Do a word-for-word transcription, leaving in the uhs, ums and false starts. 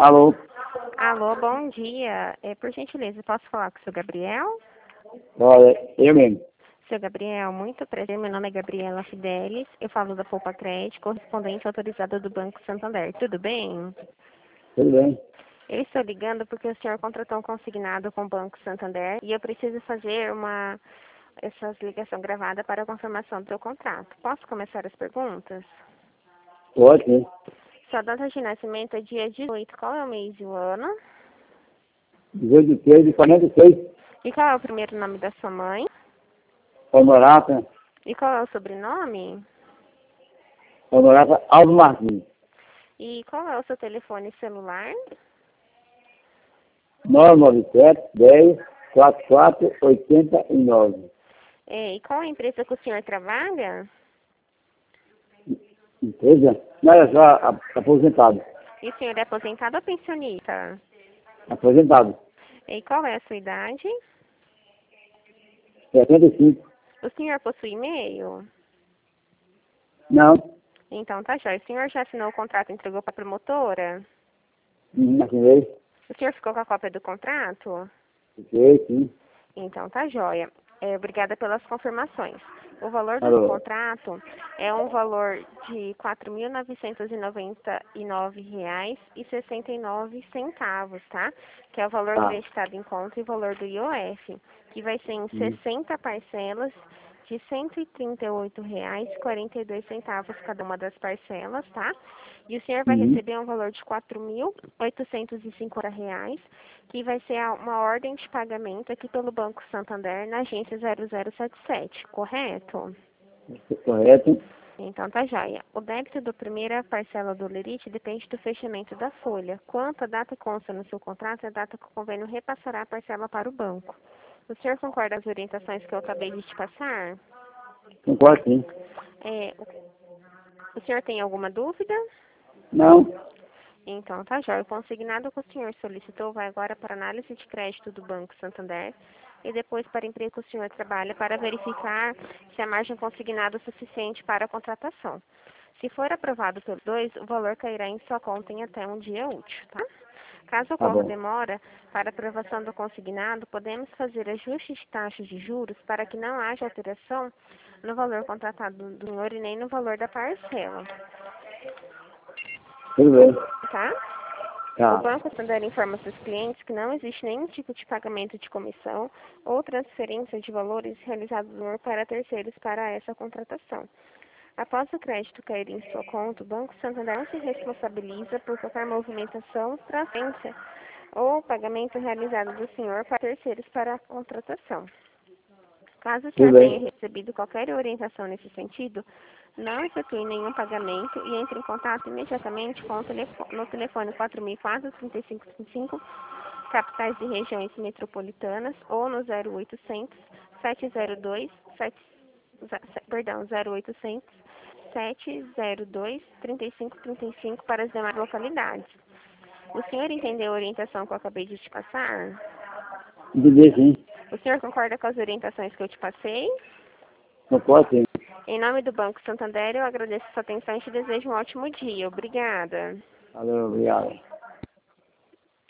Alô? Alô, bom dia. É, por gentileza, posso falar com o seu Gabriel? Olha, eu mesmo. Seu Gabriel, muito prazer. Meu nome é Gabriela Fidelis. Eu falo da Poupa Crédito, correspondente autorizada do Banco Santander. Tudo bem? Tudo bem? Eu estou ligando porque o senhor contratou um consignado com o Banco Santander e eu preciso fazer uma essa ligação gravada para a confirmação do seu contrato. Posso começar as perguntas? Pode, sim. Sua data de nascimento é dia dezoito. Qual é o mês e o ano? dezoito de três de quarenta e seis. E qual é o primeiro nome da sua mãe? Honorato. E qual é o sobrenome? Honorato Alves Martins. E qual é o seu telefone celular? nove nove sete, dez, quarenta e quatro, oitenta e nove. É, e qual é a empresa que o senhor trabalha? Empresa? Não, é só a- aposentado. E o senhor é aposentado ou pensionista? Aposentado. E qual é a sua idade? setenta e cinco. O senhor possui e-mail? Não. Então tá jóia. O senhor já assinou o contrato e entregou para a promotora? Não assinei. O senhor ficou com a cópia do contrato? Fiquei, sim. Então tá jóia. É, obrigada pelas confirmações. O valor do Alô? contrato é um valor de quatro mil novecentos e noventa e nove reais e sessenta e nove centavos, tá? Que é o valor Tá. creditado em conta e o valor do I O F, que vai ser em Hum. sessenta parcelas de cento e trinta e oito reais e quarenta e dois centavos cada uma das parcelas, tá? E o senhor vai Uhum. receber um valor de quatro mil oitocentos e cinquenta reais, que vai ser a- uma ordem de pagamento aqui pelo Banco Santander na agência zero zero sete sete, correto? Correto. Então tá joia. O débito da primeira parcela do Lerite depende do fechamento da folha. Quanto a data que consta no seu contrato, é a data que o convênio repassará a parcela para o banco. O senhor concorda com as orientações que eu acabei de te passar? Concordo, sim. É, o senhor tem alguma dúvida? Não. Então, tá jóia. O consignado que o senhor solicitou vai agora para análise de crédito do Banco Santander e depois para a empresa que o senhor trabalha para verificar se a margem consignada é suficiente para a contratação. Se for aprovado pelos dois, o valor cairá em sua conta em até um dia útil, tá? Caso Tá ocorra bom. demora para aprovação do consignado, podemos fazer ajustes de taxas de juros para que não haja alteração no valor contratado do senhor e nem no valor da parcela, Tudo bem. tá? O Tá. Banco Santander informa seus clientes que não existe nenhum tipo de pagamento de comissão ou transferência de valores realizados para terceiros para essa contratação. Após o crédito cair em sua conta, o Banco Santander não se responsabiliza por qualquer movimentação, transferência ou pagamento realizado do senhor para terceiros para a contratação. Caso o Tudo senhor tenha bem. recebido qualquer orientação nesse sentido, não efetue nenhum pagamento e entre em contato imediatamente com o telefone, no telefone quatro mil e quatro, trinta e cinco trinta e cinco, capitais e regiões metropolitanas, ou no zero oitocentos, sete zero dois, sete, perdão, zero oitocentos, sete zero dois, trinta e cinco trinta e cinco para as demais localidades. O senhor entendeu a orientação que eu acabei de te passar? Entendi, sim. O senhor concorda com as orientações que eu te passei? Concordo, sim. Em nome do Banco Santander, eu agradeço a sua atenção e te desejo um ótimo dia. Obrigada. Valeu, obrigado.